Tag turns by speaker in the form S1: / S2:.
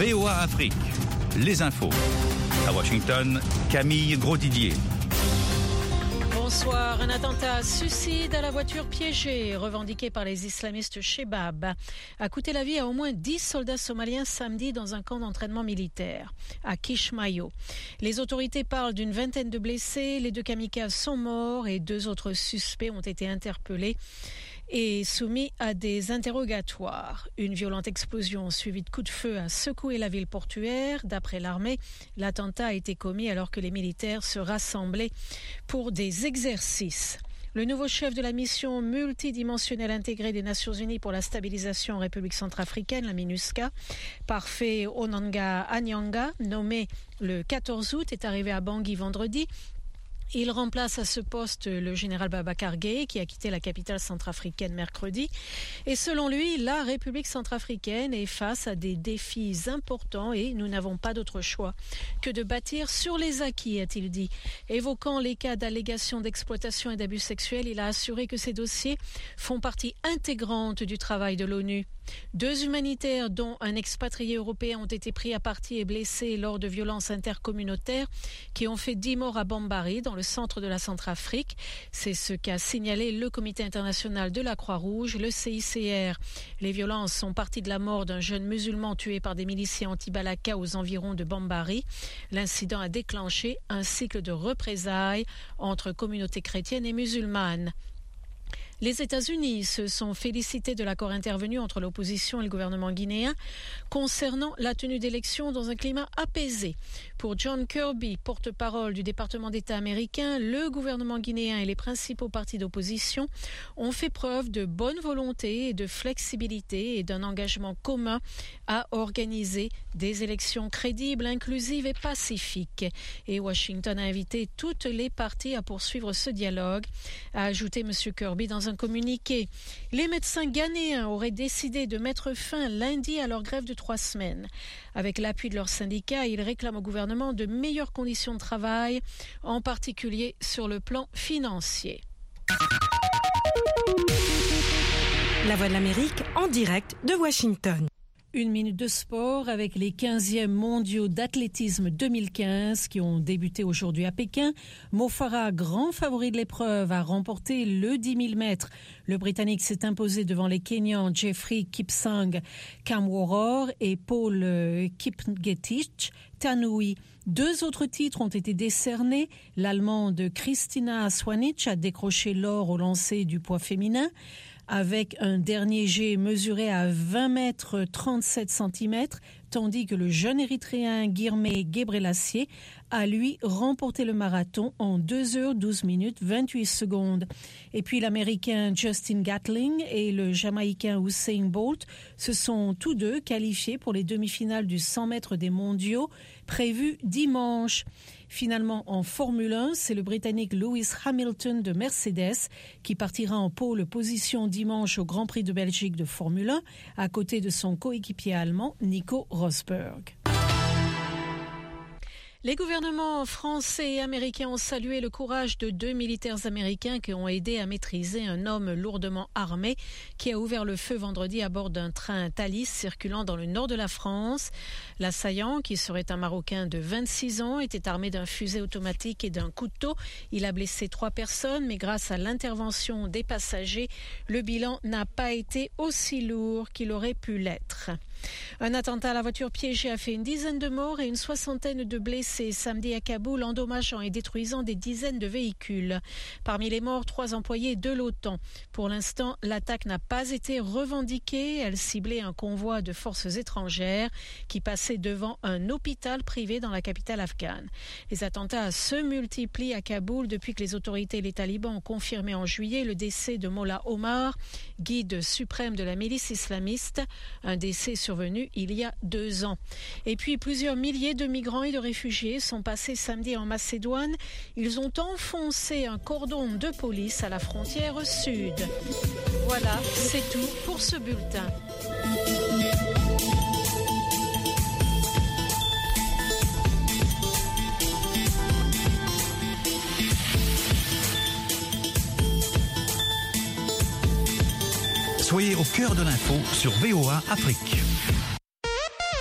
S1: VOA Afrique, les infos. À Washington, Camille Grosdidier.
S2: Bonsoir. Un attentat suicide à la voiture piégée, revendiqué par les islamistes Shebab, a coûté la vie à au moins 10 soldats somaliens samedi dans un camp d'entraînement militaire, à Kismayo. Les autorités parlent d'une vingtaine de blessés, les 2 kamikazes sont morts et 2 autres suspects ont été interpellés et soumis à des interrogatoires. Une violente explosion suivie de coups de feu a secoué la ville portuaire. D'après l'armée, l'attentat a été commis alors que les militaires se rassemblaient pour des exercices. Le nouveau chef de la mission multidimensionnelle intégrée des Nations Unies pour la stabilisation en République centrafricaine, la MINUSCA, Parfait Onanga Anyanga, nommé le 14 août, est arrivé à Bangui vendredi. Il remplace à ce poste le général Babacar Gaye qui a quitté la capitale centrafricaine mercredi. Et selon lui, la République centrafricaine est face à des défis importants et nous n'avons pas d'autre choix que de bâtir sur les acquis, a-t-il dit. Évoquant les cas d'allégations d'exploitation et d'abus sexuels, il a assuré que ces dossiers font partie intégrante du travail de l'ONU. 2 humanitaires, dont un expatrié européen, ont été pris à partie et blessés lors de violences intercommunautaires qui ont fait 10 morts à Bambari, dans le centre de la Centrafrique. C'est ce qu'a signalé le Comité international de la Croix-Rouge, le CICR. Les violences sont parties de la mort d'un jeune musulman tué par des miliciens anti-Balaka aux environs de Bambari. L'incident a déclenché un cycle de représailles entre communautés chrétiennes et musulmanes. Les États-Unis se sont félicités de l'accord intervenu entre l'opposition et le gouvernement guinéen concernant la tenue d'élections dans un climat apaisé. Pour John Kirby, porte-parole du département d'État américain, le gouvernement guinéen et les principaux partis d'opposition ont fait preuve de bonne volonté et de flexibilité et d'un engagement commun à organiser des élections crédibles, inclusives et pacifiques. Et Washington a invité toutes les parties à poursuivre ce dialogue, a ajouté M. Kirby dans un communiqué. Les médecins ghanéens auraient décidé de mettre fin lundi à leur grève de 3 semaines. Avec l'appui de leurs syndicats, ils réclament au gouvernement de meilleures conditions de travail, en particulier sur le plan financier.
S3: La Voix de l'Amérique en direct de Washington.
S2: 1 minute de sport avec les 15e mondiaux d'athlétisme 2015 qui ont débuté aujourd'hui à Pékin. Mo Farah, grand favori de l'épreuve, a remporté le 10 000 mètres. Le Britannique s'est imposé devant les Kenyans Jeffrey Kipsang Kamworor et Paul Kipngetich Tanui. 2 autres titres ont été décernés. L'Allemande Christina Swanich a décroché l'or au lancer du poids féminin, avec un dernier jet mesuré à 20 mètres 37 cm, tandis que le jeune Érythréen Girmay Gebrelassier a lui remporté le marathon en 2 heures 12 minutes 28 secondes. Et puis l'Américain Justin Gatling et le Jamaïcain Usain Bolt se sont tous 2 qualifiés pour les demi-finales du 100 mètres des mondiaux prévues dimanche. Finalement, en Formule 1, c'est le Britannique Lewis Hamilton de Mercedes qui partira en pole position dimanche au Grand Prix de Belgique de Formule 1 à côté de son coéquipier allemand Nico Rosberg. Les gouvernements français et américains ont salué le courage de 2 militaires américains qui ont aidé à maîtriser un homme lourdement armé qui a ouvert le feu vendredi à bord d'un train Thalys circulant dans le nord de la France. L'assaillant, qui serait un Marocain de 26 ans, était armé d'un fusil automatique et d'un couteau. Il a blessé 3 personnes, mais grâce à l'intervention des passagers, le bilan n'a pas été aussi lourd qu'il aurait pu l'être. Un attentat à la voiture piégée a fait une dizaine de morts et une soixantaine de blessés samedi à Kaboul, endommageant et détruisant des dizaines de véhicules. Parmi les morts, 3 employés de l'OTAN. Pour l'instant, l'attaque n'a pas été revendiquée. Elle ciblait un convoi de forces étrangères qui passait devant un hôpital privé dans la capitale afghane. Les attentats se multiplient à Kaboul depuis que les autorités et les talibans ont confirmé en juillet le décès de Mollah Omar, guide suprême de la milice islamiste, un décès survenu il y a 2 ans. Et puis plusieurs milliers de migrants et de réfugiés sont passés samedi en Macédoine. Ils ont enfoncé un cordon de police à la frontière sud. Voilà, c'est tout pour ce bulletin.
S1: Soyez au cœur de l'info sur VOA Afrique.